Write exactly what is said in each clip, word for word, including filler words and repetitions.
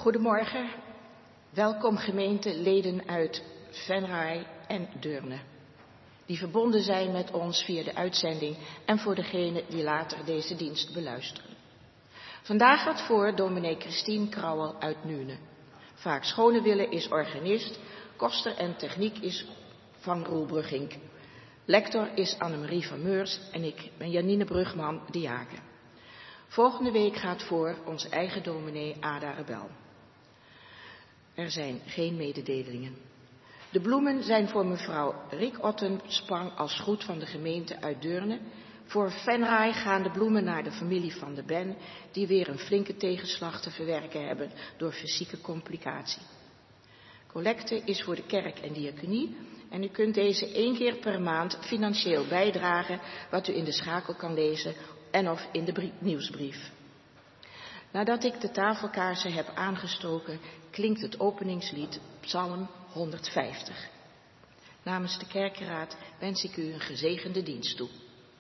Goedemorgen, welkom gemeenteleden uit Venray en Deurne, die verbonden zijn met ons via de uitzending en voor degenen die later deze dienst beluisteren. Vandaag gaat voor dominee Christine Krauwel uit Nuenen. Vaak Schonewille is organist, koster en techniek is van Roel Bruggink. Lector is Annemarie van Meurs en ik ben Janine Brugman, diaken. Volgende week gaat voor onze eigen dominee Ada Rebel. Er zijn geen mededelingen. De bloemen zijn voor mevrouw Riek Ottenspang als groet van de gemeente uit Deurne. Voor Venray gaan de bloemen naar de familie van de Ben, die weer een flinke tegenslag te verwerken hebben door fysieke complicatie. Collecte is voor de kerk en diaconie en u kunt deze één keer per maand financieel bijdragen, wat u in de schakel kan lezen en of in de brie- nieuwsbrief. Nadat ik de tafelkaarsen heb aangestoken, klinkt het openingslied Psalm honderdvijftig. Namens de kerkenraad wens ik u een gezegende dienst toe.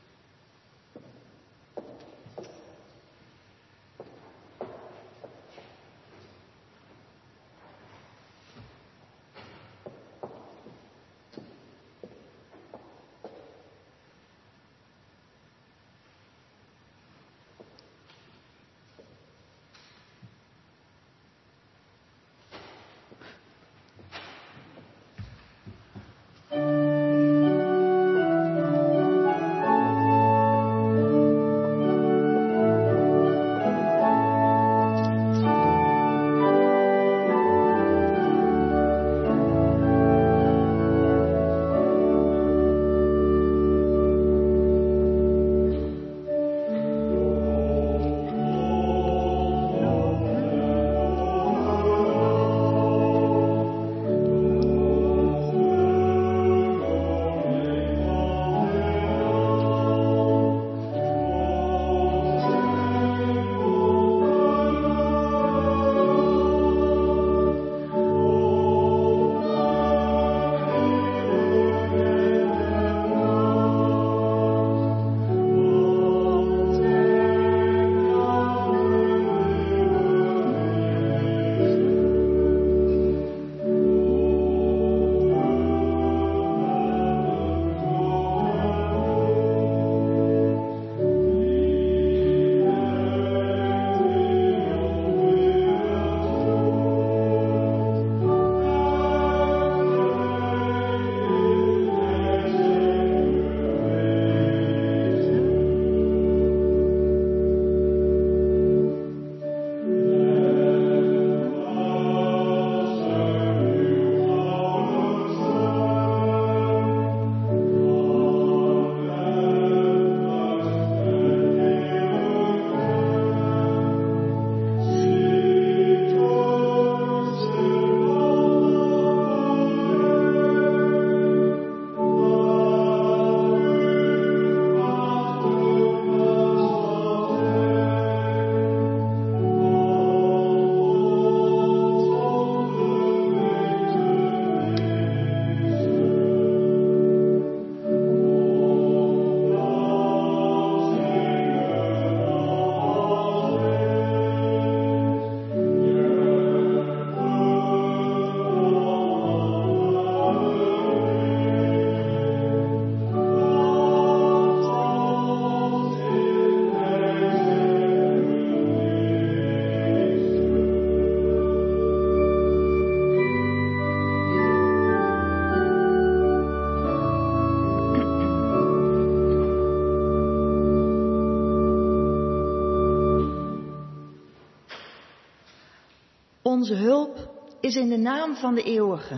Onze hulp is in de naam van de Eeuwige,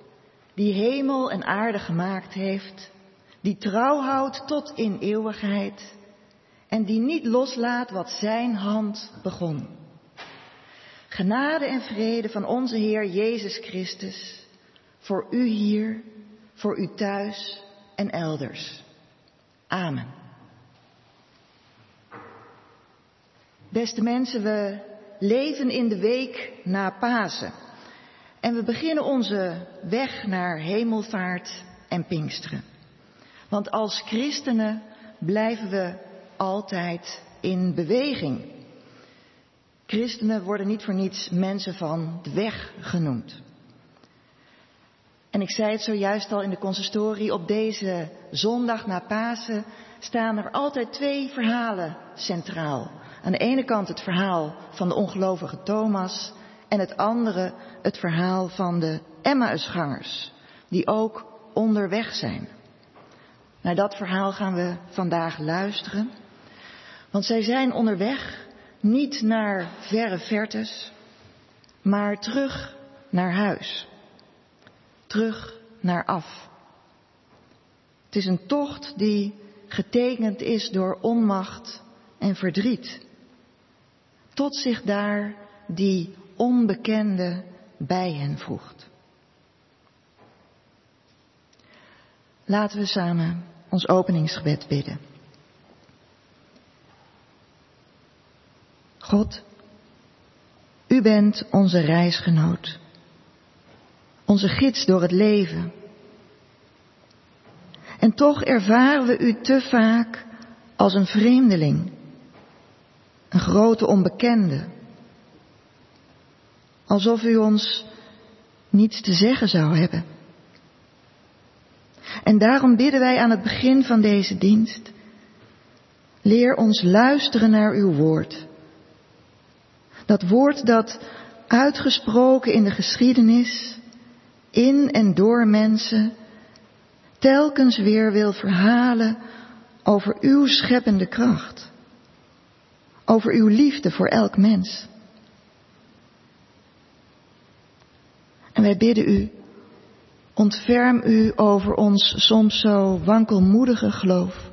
die hemel en aarde gemaakt heeft, die trouw houdt tot in eeuwigheid en die niet loslaat wat zijn hand begon. Genade en vrede van onze Heer Jezus Christus, voor u hier, voor u thuis en elders. Amen. Beste mensen, we leven in de week na Pasen en we beginnen onze weg naar hemelvaart en Pinksteren. Want als christenen blijven we altijd in beweging. Christenen worden niet voor niets mensen van de weg genoemd. En ik zei het zojuist al in de consistorie, op deze zondag na Pasen staan er altijd twee verhalen centraal. Aan de ene kant het verhaal van de ongelovige Thomas en het andere het verhaal van de Emmausgangers, die ook onderweg zijn. Naar dat verhaal gaan we vandaag luisteren, want zij zijn onderweg niet naar verre vertes, maar terug naar huis. Terug naar af. Het is een tocht die getekend is door onmacht en verdriet. Tot zich daar die onbekende bij hen voegt. Laten we samen ons openingsgebed bidden. God, u bent onze reisgenoot. Onze gids door het leven. En toch ervaren we u te vaak als een vreemdeling. Een grote onbekende. Alsof u ons niets te zeggen zou hebben. En daarom bidden wij aan het begin van deze dienst. Leer ons luisteren naar uw woord. Dat woord dat uitgesproken in de geschiedenis, in en door mensen, telkens weer wil verhalen over uw scheppende kracht. Over uw liefde voor elk mens. En wij bidden u, ontferm u over ons soms zo wankelmoedige geloof.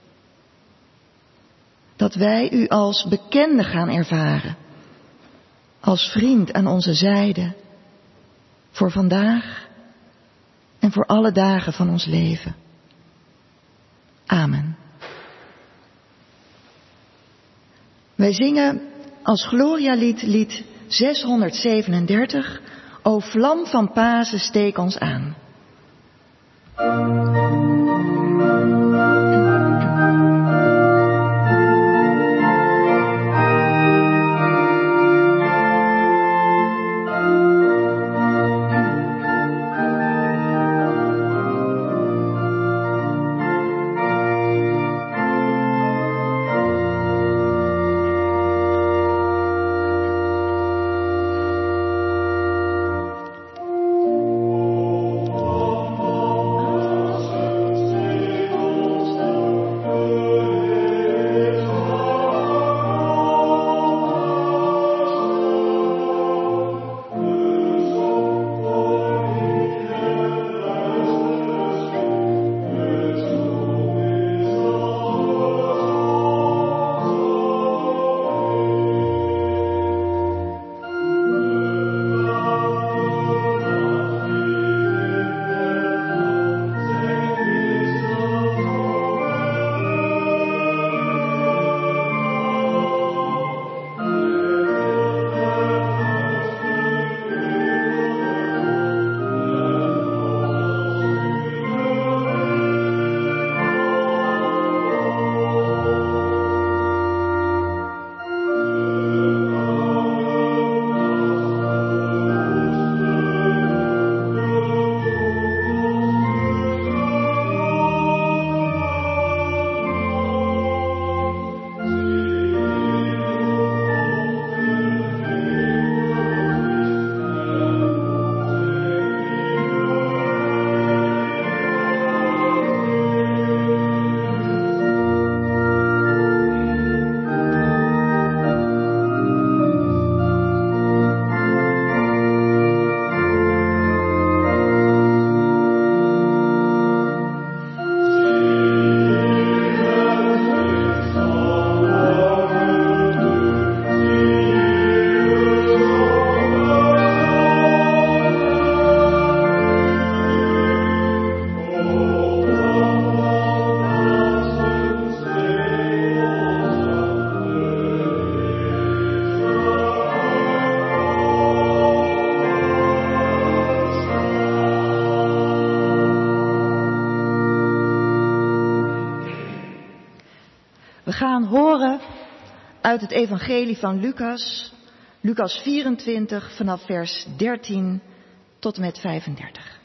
Dat wij u als bekende gaan ervaren. Als vriend aan onze zijde. Voor vandaag en voor alle dagen van ons leven. Amen. Wij zingen als Glorialied lied zeshonderdzevenendertig. O vlam van Pasen, steek ons aan. We gaan horen uit het evangelie van Lucas Lucas vierentwintig vanaf vers dertien tot en met vijfendertig.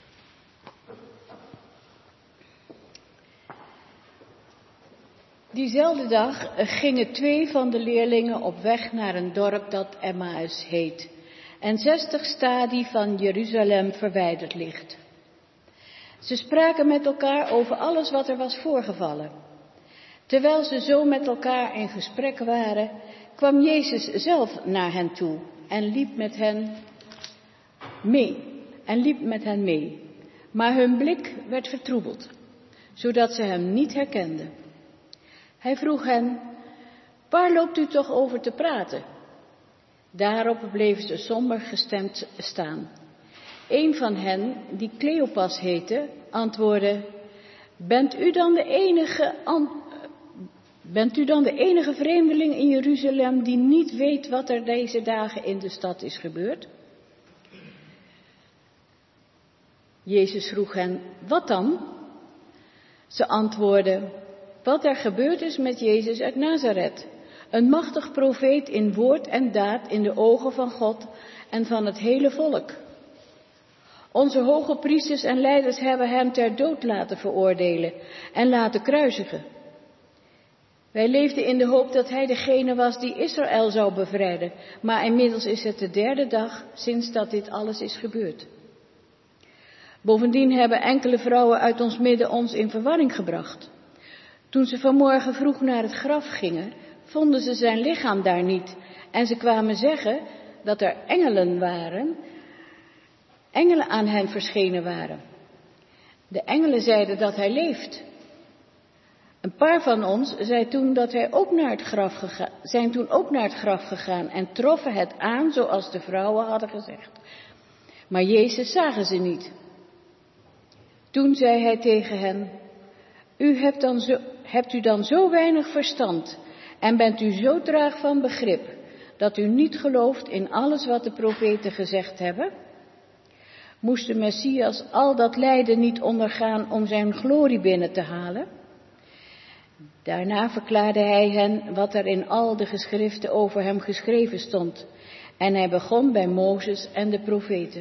Diezelfde dag gingen twee van de leerlingen op weg naar een dorp dat Emmaus heet en zestig stadie van Jeruzalem verwijderd ligt. Ze spraken met elkaar over alles wat er was voorgevallen. Terwijl ze zo met elkaar in gesprek waren, kwam Jezus zelf naar hen toe en liep met hen mee. En liep met hen mee. Maar hun blik werd vertroebeld, zodat ze hem niet herkenden. Hij vroeg hen: waar loopt u toch over te praten? Daarop bleven ze somber gestemd staan. Een van hen, die Cleopas heette, antwoordde: Bent u dan de enige, an... Bent u dan de enige vreemdeling in Jeruzalem die niet weet wat er deze dagen in de stad is gebeurd? Jezus vroeg hen: wat dan? Ze antwoordden: wat er gebeurd is met Jezus uit Nazareth, een machtig profeet in woord en daad in de ogen van God en van het hele volk. Onze hoge priesters en leiders hebben hem ter dood laten veroordelen en laten kruisigen. Wij leefden in de hoop dat hij degene was die Israël zou bevrijden, maar inmiddels is het de derde dag sinds dat dit alles is gebeurd. Bovendien hebben enkele vrouwen uit ons midden ons in verwarring gebracht. Toen ze vanmorgen vroeg naar het graf gingen, vonden ze zijn lichaam daar niet en ze kwamen zeggen dat er engelen waren, engelen aan hen verschenen waren. De engelen zeiden dat hij leeft. Een paar van ons zei toen dat hij ook naar het graf gega- zijn toen ook naar het graf gegaan en troffen het aan zoals de vrouwen hadden gezegd. Maar Jezus zagen ze niet. Toen zei hij tegen hen: U hebt, dan zo, hebt u dan zo weinig verstand en bent u zo traag van begrip dat u niet gelooft in alles wat de profeten gezegd hebben? Moest de Messias al dat lijden niet ondergaan om zijn glorie binnen te halen? Daarna verklaarde hij hen wat er in al de geschriften over hem geschreven stond. En hij begon bij Mozes en de profeten.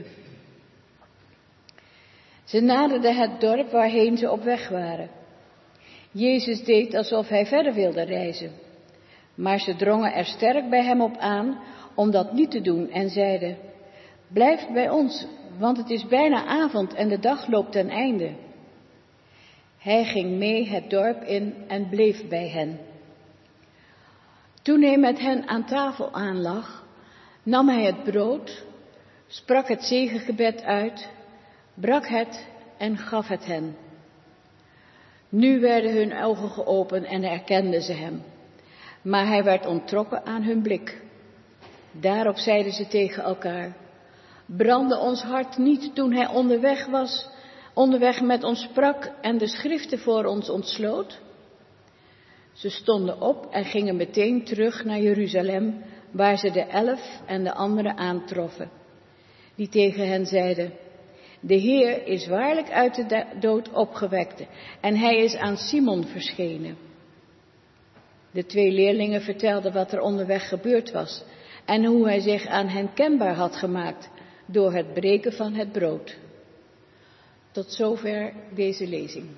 Ze naderden het dorp waarheen ze op weg waren. Jezus deed alsof hij verder wilde reizen. Maar ze drongen er sterk bij hem op aan om dat niet te doen en zeiden: Blijf bij ons, want het is bijna avond en de dag loopt ten einde. Hij ging mee het dorp in en bleef bij hen. Toen hij met hen aan tafel aanlag, nam hij het brood, sprak het zegengebed uit, brak het en gaf het hen. Nu werden hun ogen geopend en herkenden ze hem, maar hij werd onttrokken aan hun blik. Daarop zeiden ze tegen elkaar: Brandde ons hart niet toen hij onderweg was, onderweg met ons sprak en de schriften voor ons ontsloot? Ze stonden op en gingen meteen terug naar Jeruzalem, waar ze de elf en de anderen aantroffen, die tegen hen zeiden: De Heer is waarlijk uit de dood opgewekt en hij is aan Simon verschenen. De twee leerlingen vertelden wat er onderweg gebeurd was en hoe hij zich aan hen kenbaar had gemaakt door het breken van het brood. Tot zover deze lezing.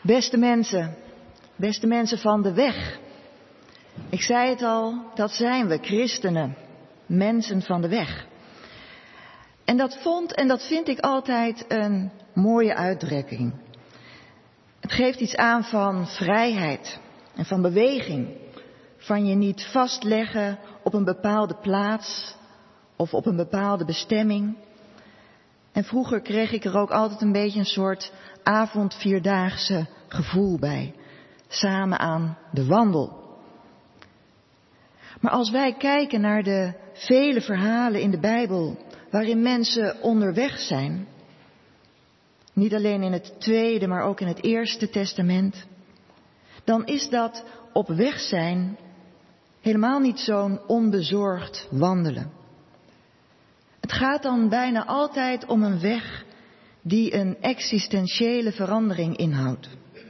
Beste mensen, beste mensen van de weg. Ik zei het al, dat zijn we, christenen, mensen van de weg. En dat vond en dat vind ik altijd een mooie uitdrukking. Het geeft iets aan van vrijheid en van beweging. Van je niet vastleggen op een bepaalde plaats of op een bepaalde bestemming. En vroeger kreeg ik er ook altijd een beetje een soort avondvierdaagse gevoel bij. Samen aan de wandel. Maar als wij kijken naar de vele verhalen in de Bijbel waarin mensen onderweg zijn, niet alleen in het Tweede, maar ook in het Eerste Testament, dan is dat op weg zijn helemaal niet zo'n onbezorgd wandelen. Het gaat dan bijna altijd om een weg die een existentiële verandering inhoudt.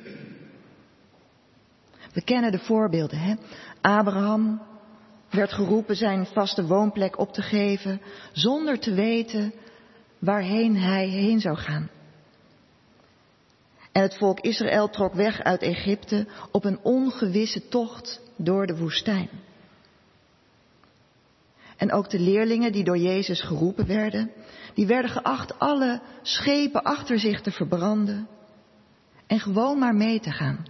We kennen de voorbeelden, hè? Abraham werd geroepen zijn vaste woonplek op te geven, zonder te weten waarheen hij heen zou gaan. En het volk Israël trok weg uit Egypte op een ongewisse tocht door de woestijn. En ook de leerlingen die door Jezus geroepen werden, die werden geacht alle schepen achter zich te verbranden en gewoon maar mee te gaan.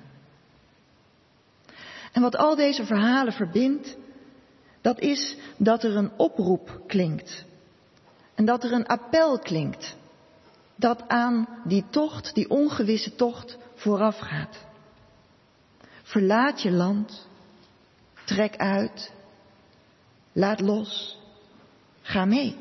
En wat al deze verhalen verbindt, dat is dat er een oproep klinkt. En dat er een appel klinkt. Dat aan die tocht, die ongewisse tocht, vooraf gaat. Verlaat je land. Trek uit. Laat los. Ga mee.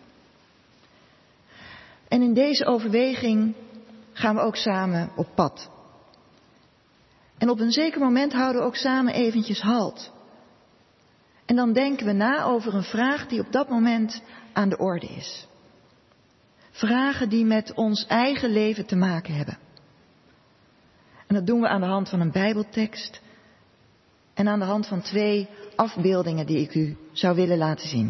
En in deze overweging gaan we ook samen op pad. En op een zeker moment houden we ook samen eventjes halt. En dan denken we na over een vraag die op dat moment aan de orde is. Vragen die met ons eigen leven te maken hebben. En dat doen we aan de hand van een Bijbeltekst en aan de hand van twee afbeeldingen die ik u zou willen laten zien.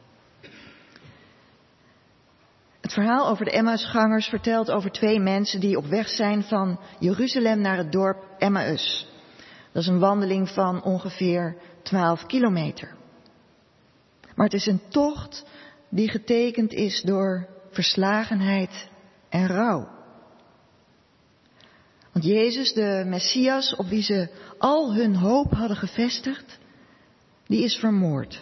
Het verhaal over de Emmausgangers vertelt over twee mensen die op weg zijn van Jeruzalem naar het dorp Emmaus. Dat is een wandeling van ongeveer twaalf kilometer. Maar het is een tocht die getekend is door verslagenheid en rouw. Want Jezus, de Messias, op wie ze al hun hoop hadden gevestigd, die is vermoord.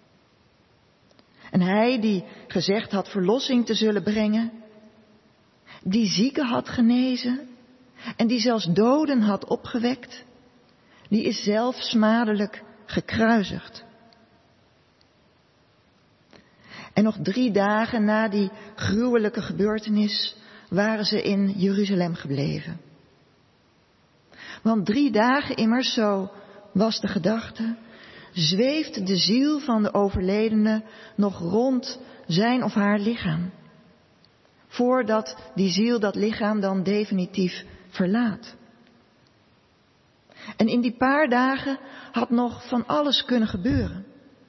En hij die gezegd had verlossing te zullen brengen, die zieken had genezen en die zelfs doden had opgewekt, die is zelf smadelijk gekruisigd. En nog drie dagen na die gruwelijke gebeurtenis waren ze in Jeruzalem gebleven. Want drie dagen immers, zo was de gedachte, zweeft de ziel van de overledene nog rond zijn of haar lichaam. Voordat die ziel dat lichaam dan definitief verlaat. En in die paar dagen had nog van alles kunnen gebeuren.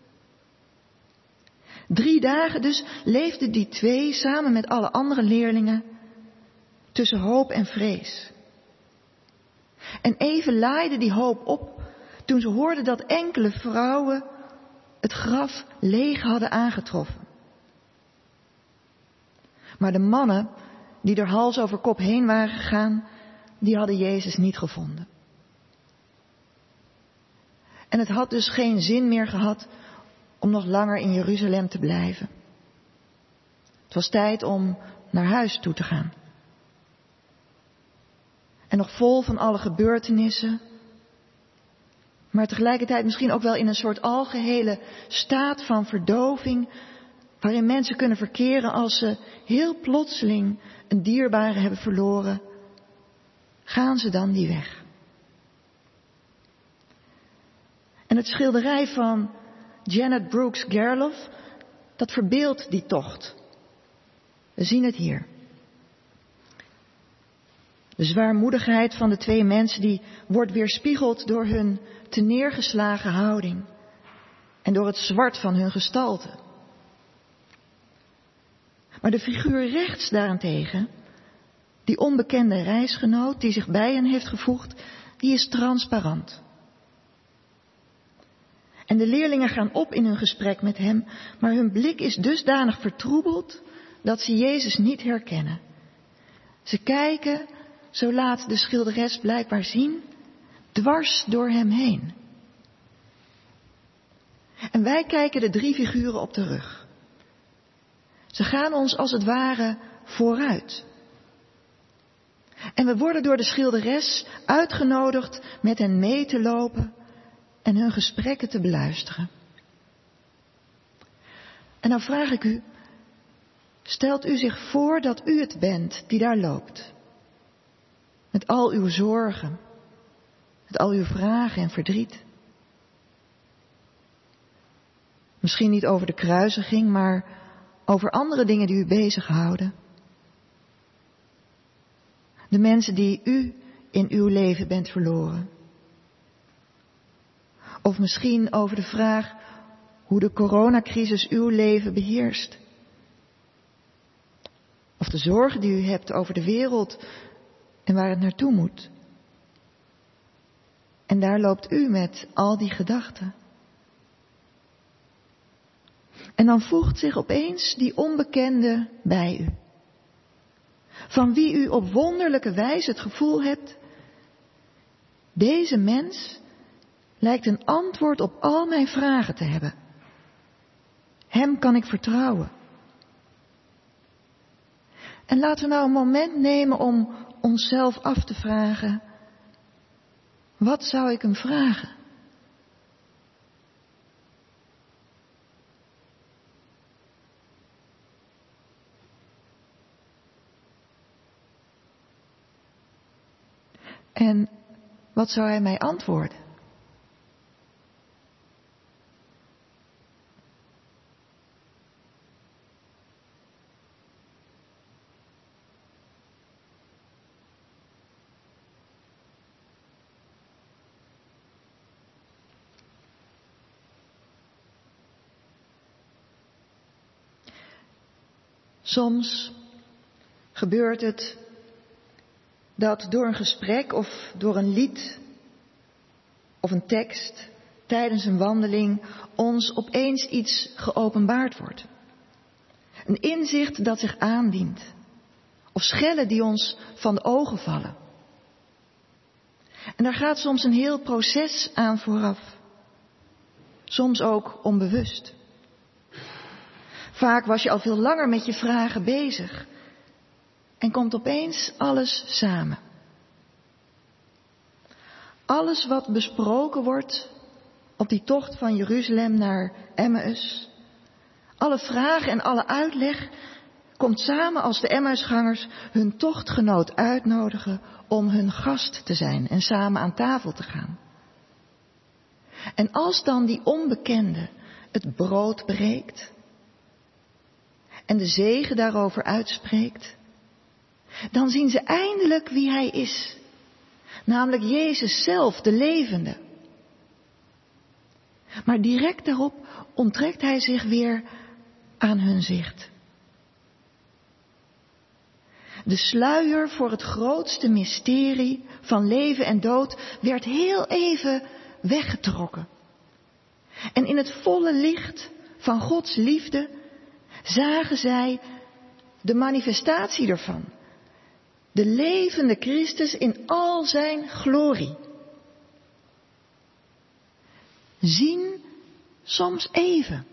Drie dagen dus leefden die twee samen met alle andere leerlingen tussen hoop en vrees. En even laaide die hoop op toen ze hoorden dat enkele vrouwen het graf leeg hadden aangetroffen. Maar de mannen die er hals over kop heen waren gegaan, die hadden Jezus niet gevonden. En het had dus geen zin meer gehad om nog langer in Jeruzalem te blijven. Het was tijd om naar huis toe te gaan. En nog vol van alle gebeurtenissen, maar tegelijkertijd misschien ook wel in een soort algehele staat van verdoving, waarin mensen kunnen verkeren als ze heel plotseling een dierbare hebben verloren, gaan ze dan die weg. En het schilderij van Janet Brooks Gerloff, dat verbeeldt die tocht. We zien het hier. De zwaarmoedigheid van de twee mensen die wordt weerspiegeld door hun teneergeslagen houding en door het zwart van hun gestalte. Maar de figuur rechts daarentegen, Die onbekende reisgenoot die zich bij hen heeft gevoegd, die is transparant. En de leerlingen gaan op in hun gesprek met hem, maar hun blik is dusdanig vertroebeld dat ze Jezus niet herkennen. Ze kijken, zo laat de schilderes blijkbaar zien, dwars door hem heen. En wij kijken de drie figuren op de rug. Ze gaan ons als het ware vooruit. En we worden door de schilderes uitgenodigd met hen mee te lopen en hun gesprekken te beluisteren. En dan vraag ik u, stelt u zich voor dat u het bent die daar loopt. Met al uw zorgen, met al uw vragen en verdriet. Misschien niet over de kruisiging, maar over andere dingen die u bezighouden. De mensen die u in uw leven bent verloren. Of misschien over de vraag hoe de coronacrisis uw leven beheerst. Of de zorgen die u hebt over de wereld en waar het naartoe moet. En daar loopt u met al die gedachten. En dan voegt zich opeens die onbekende bij u. Van wie u op wonderlijke wijze het gevoel hebt, deze mens lijkt een antwoord op al mijn vragen te hebben. Hem kan ik vertrouwen. En laten we nou een moment nemen om onszelf af te vragen, wat zou ik hem vragen? En wat zou hij mij antwoorden? Soms gebeurt het dat door een gesprek of door een lied of een tekst tijdens een wandeling ons opeens iets geopenbaard wordt. Een inzicht dat zich aandient. Of schellen die ons van de ogen vallen. En daar gaat soms een heel proces aan vooraf. Soms ook onbewust. Vaak was je al veel langer met je vragen bezig. En komt opeens alles samen. Alles wat besproken wordt op die tocht van Jeruzalem naar Emmaus. Alle vragen en alle uitleg komt samen als de Emmausgangers hun tochtgenoot uitnodigen om hun gast te zijn en samen aan tafel te gaan. En als dan die onbekende het brood breekt en de zegen daarover uitspreekt, dan zien ze eindelijk wie hij is. Namelijk Jezus zelf, de levende. Maar direct daarop onttrekt hij zich weer aan hun zicht. De sluier voor het grootste mysterie van leven en dood werd heel even weggetrokken. En in het volle licht van Gods liefde zagen zij de manifestatie ervan. De levende Christus in al zijn glorie. Zien soms even.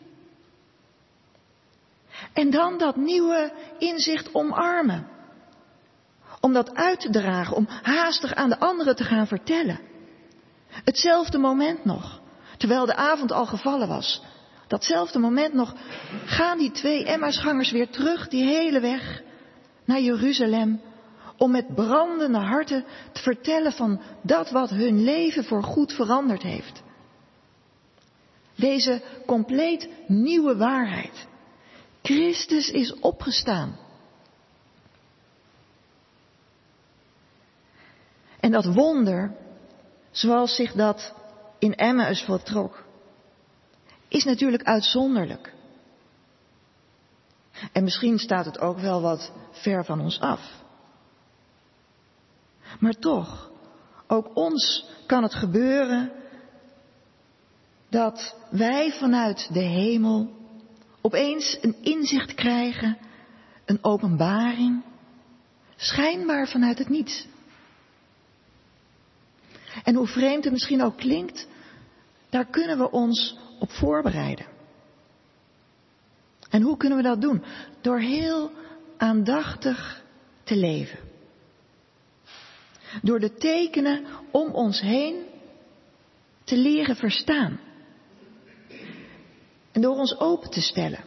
En dan dat nieuwe inzicht omarmen. Om dat uit te dragen, om haastig aan de anderen te gaan vertellen. Hetzelfde moment nog, terwijl de avond al gevallen was. Datzelfde moment nog gaan die twee Emmausgangers weer terug die hele weg naar Jeruzalem. Om met brandende harten te vertellen van dat wat hun leven voorgoed veranderd heeft. Deze compleet nieuwe waarheid. Christus is opgestaan. En dat wonder, zoals zich dat in Emmaus voltrok, is natuurlijk uitzonderlijk. En misschien staat het ook wel wat ver van ons af. Maar toch, ook ons kan het gebeuren dat wij vanuit de hemel opeens een inzicht krijgen, een openbaring, schijnbaar vanuit het niets. En hoe vreemd het misschien ook klinkt, daar kunnen we ons op voorbereiden. En hoe kunnen we dat doen? Door heel aandachtig te leven. Door de tekenen om ons heen te leren verstaan. En door ons open te stellen.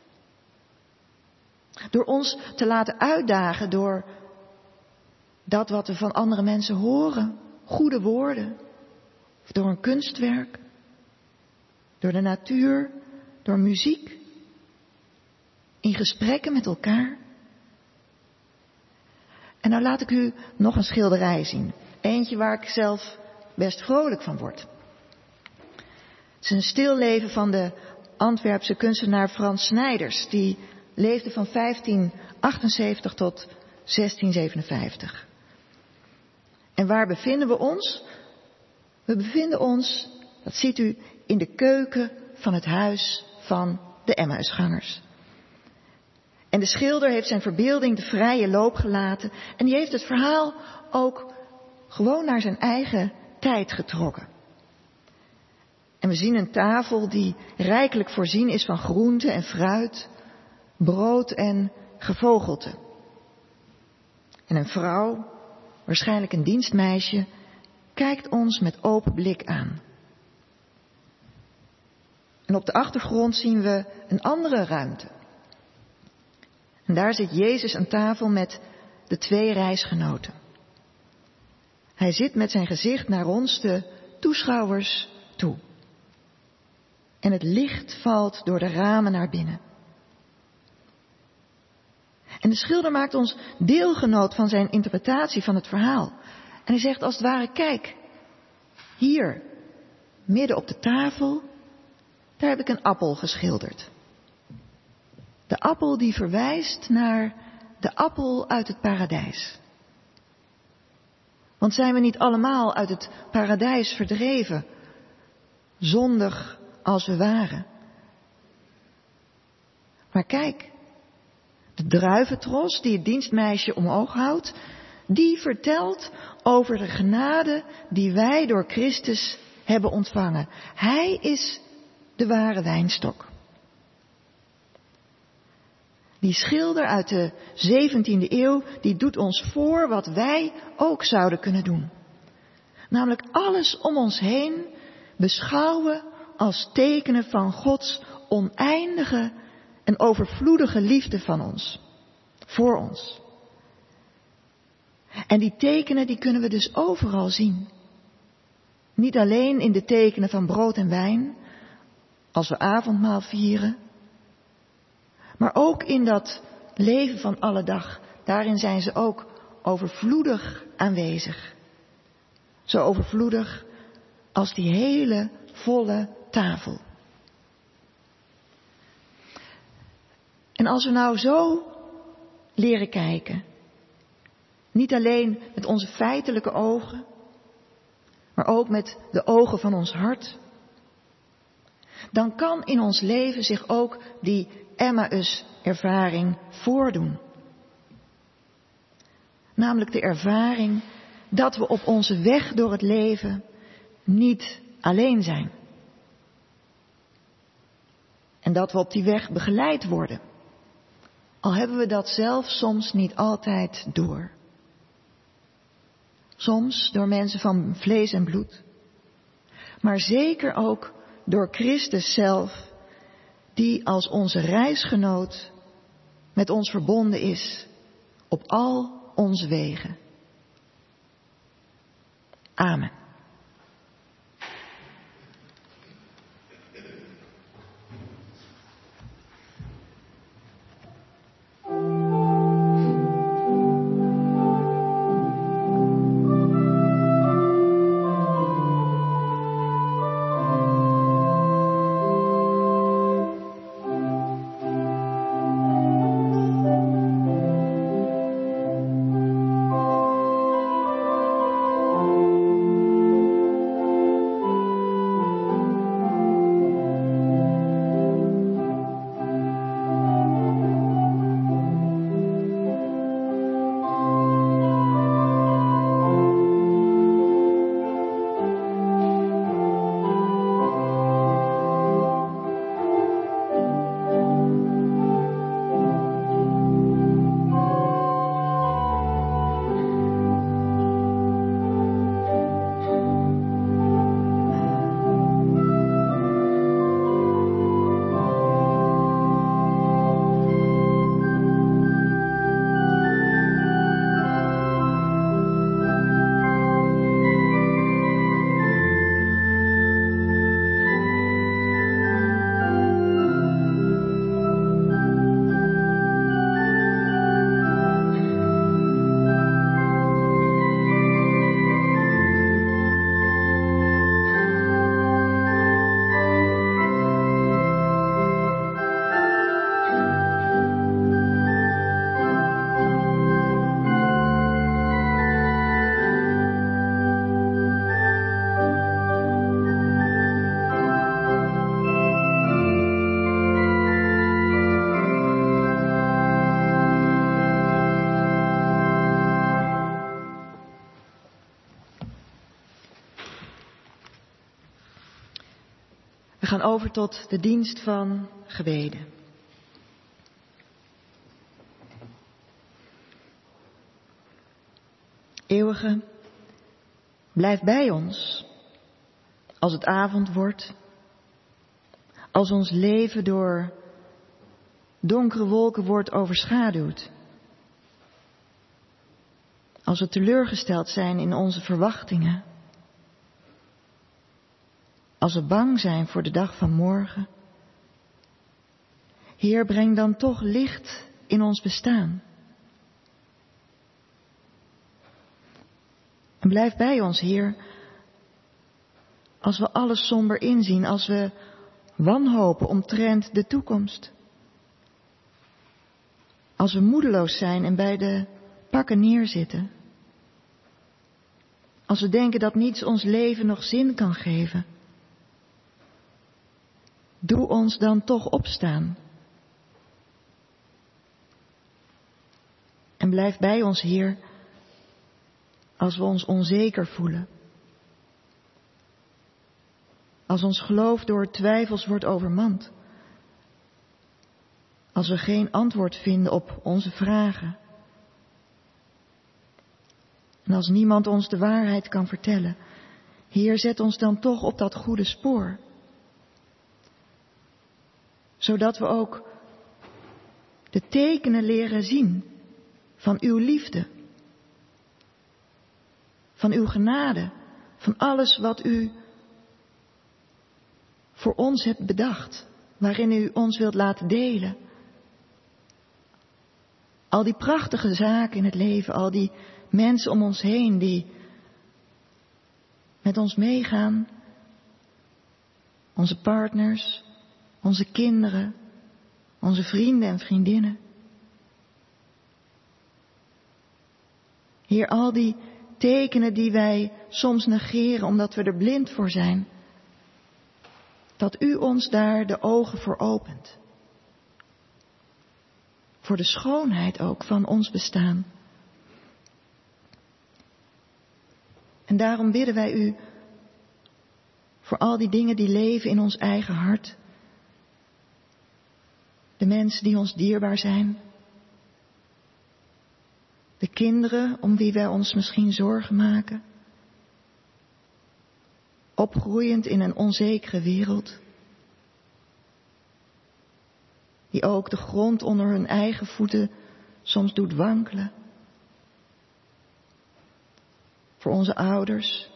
Door ons te laten uitdagen door dat wat we van andere mensen horen. Goede woorden. Of door een kunstwerk. Door de natuur. Door muziek. In gesprekken met elkaar. En nou laat ik u nog een schilderij zien. Eentje waar ik zelf best vrolijk van word. Het is een stilleven van de Antwerpse kunstenaar Frans Snijders. Die leefde van vijftien achtenzeventig tot zestien zevenenvijftig. En waar bevinden we ons? We bevinden ons, dat ziet u, in de keuken van het huis van de Emmausgangers. En de schilder heeft zijn verbeelding de vrije loop gelaten. En die heeft het verhaal ook gewoon naar zijn eigen tijd getrokken. En we zien een tafel die rijkelijk voorzien is van groente en fruit, brood en gevogelte. En een vrouw, waarschijnlijk een dienstmeisje, kijkt ons met open blik aan. En op de achtergrond zien we een andere ruimte. En daar zit Jezus aan tafel met de twee reisgenoten. Hij zit met zijn gezicht naar ons, de toeschouwers, toe. En het licht valt door de ramen naar binnen. En de schilder maakt ons deelgenoot van zijn interpretatie van het verhaal. En hij zegt als het ware, kijk, hier, midden op de tafel, daar heb ik een appel geschilderd. De appel die verwijst naar de appel uit het paradijs. Want zijn we niet allemaal uit het paradijs verdreven, zondig als we waren? Maar kijk, de druiventros die het dienstmeisje omhoog houdt, die vertelt over de genade die wij door Christus hebben ontvangen. Hij is de ware wijnstok. Die schilder uit de zeventiende eeuw, die doet ons voor wat wij ook zouden kunnen doen. Namelijk alles om ons heen beschouwen als tekenen van Gods oneindige en overvloedige liefde van ons. Voor ons. En die tekenen die kunnen we dus overal zien. Niet alleen in de tekenen van brood en wijn, als we avondmaal vieren. Maar ook in dat leven van alle dag. Daarin zijn ze ook overvloedig aanwezig. Zo overvloedig als die hele volle tafel. En als we nou zo leren kijken. Niet alleen met onze feitelijke ogen. Maar ook met de ogen van ons hart. Dan kan in ons leven zich ook die Emmaus-ervaring voordoen. Namelijk de ervaring dat we op onze weg door het leven niet alleen zijn. En dat we op die weg begeleid worden. Al hebben we dat zelf soms niet altijd door. Soms door mensen van vlees en bloed. Maar zeker ook door Christus zelf, die als onze reisgenoot met ons verbonden is op al onze wegen. Amen. We gaan over tot de dienst van gebeden. Eeuwige, blijf bij ons als het avond wordt, als ons leven door donkere wolken wordt overschaduwd, als we teleurgesteld zijn in onze verwachtingen, als we bang zijn voor de dag van morgen. Heer, breng dan toch licht in ons bestaan. En blijf bij ons, Heer, als we alles somber inzien, als we wanhopen omtrent de toekomst. Als we moedeloos zijn en bij de pakken neerzitten. Als we denken dat niets ons leven nog zin kan geven. Doe ons dan toch opstaan. En blijf bij ons, Heer, als we ons onzeker voelen. Als ons geloof door twijfels wordt overmand. Als we geen antwoord vinden op onze vragen. En als niemand ons de waarheid kan vertellen. Heer, zet ons dan toch op dat goede spoor. Zodat we ook de tekenen leren zien van uw liefde. Van uw genade. Van alles wat u voor ons hebt bedacht. Waarin u ons wilt laten delen. Al die prachtige zaken in het leven. Al die mensen om ons heen die met ons meegaan. Onze partners. Onze kinderen. Onze vrienden en vriendinnen. Heer, al die tekenen die wij soms negeren omdat we er blind voor zijn. Dat u ons daar de ogen voor opent. Voor de schoonheid ook van ons bestaan. En daarom bidden wij u voor al die dingen die leven in ons eigen hart. De mensen die ons dierbaar zijn. De kinderen om wie wij ons misschien zorgen maken. Opgroeiend in een onzekere wereld. Die ook de grond onder hun eigen voeten soms doet wankelen. Voor onze ouders.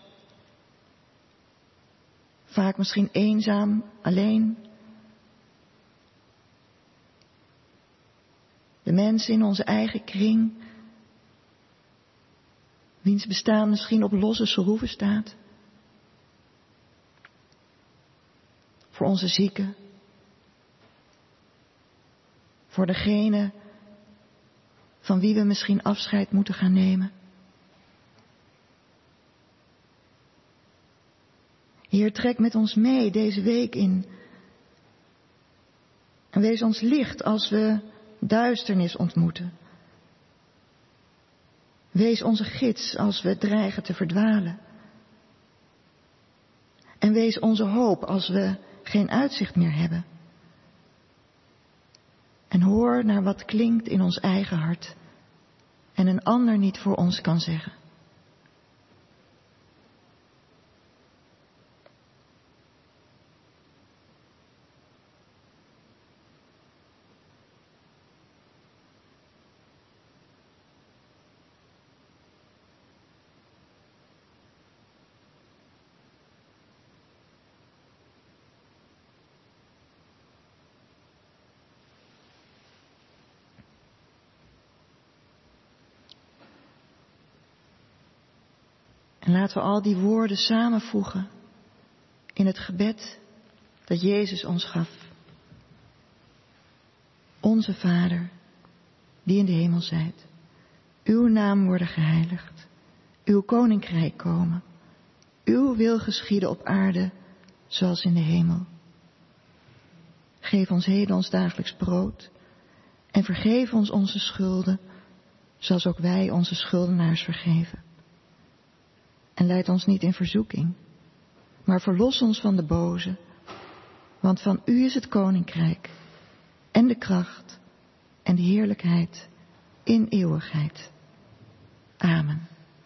Vaak misschien eenzaam, alleen. De mensen in onze eigen kring. Wiens bestaan misschien op losse schroeven staat. Voor onze zieken. Voor degene van wie we misschien afscheid moeten gaan nemen. Heer, trek met ons mee deze week in. En wees ons licht als we duisternis ontmoeten. Wees onze gids als we dreigen te verdwalen. En wees onze hoop als we geen uitzicht meer hebben. En hoor naar wat klinkt in ons eigen hart en een ander niet voor ons kan zeggen. En laten we al die woorden samenvoegen in het gebed dat Jezus ons gaf. Onze Vader, die in de hemel zijt, uw naam worden geheiligd, uw koninkrijk komen, uw wil geschieden op aarde zoals in de hemel. Geef ons heden ons dagelijks brood en vergeef ons onze schulden, zoals ook wij onze schuldenaars vergeven. En leid ons niet in verzoeking, maar verlos ons van de boze, Want van u is het koninkrijk en de kracht en de heerlijkheid in eeuwigheid. Amen.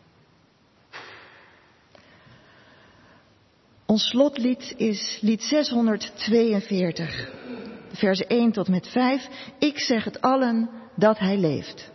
Ons slotlied is lied zeshonderdtweeënveertig, versen één tot met vijf. Ik zeg het allen dat hij leeft.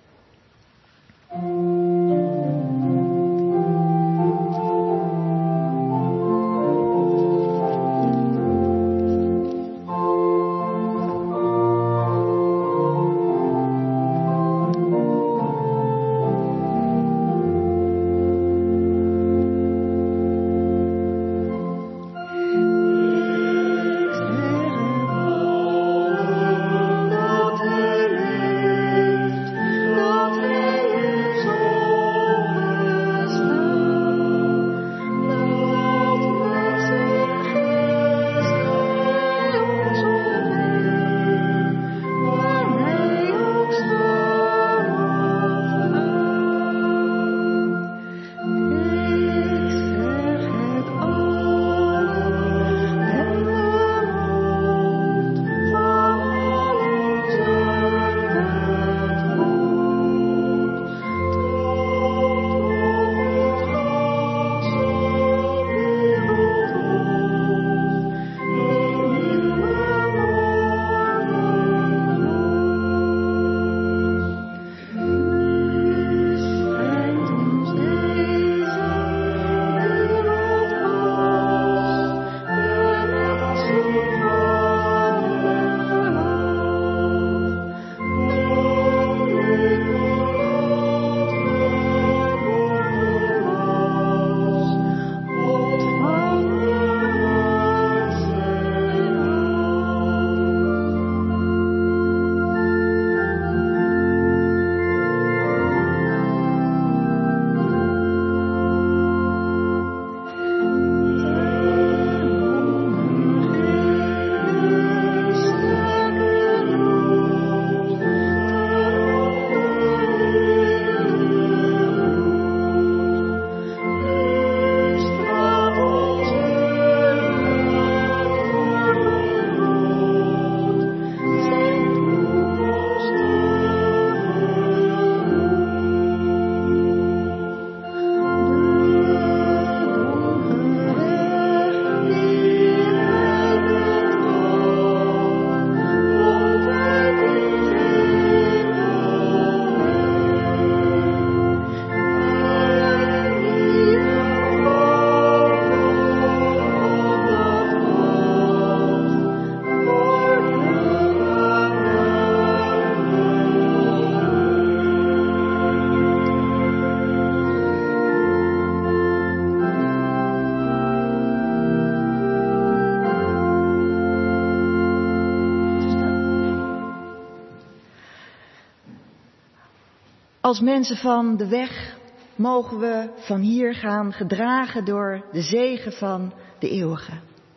Als mensen van de weg mogen we van hier gaan, gedragen door de zegen van de eeuwige.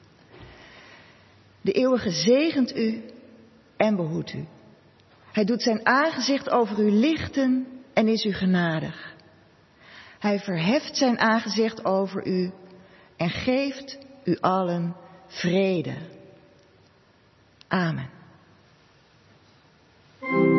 De eeuwige zegent u en behoedt u. Hij doet zijn aangezicht over u lichten en is u genadig. Hij verheft zijn aangezicht over u en geeft u allen vrede. Amen.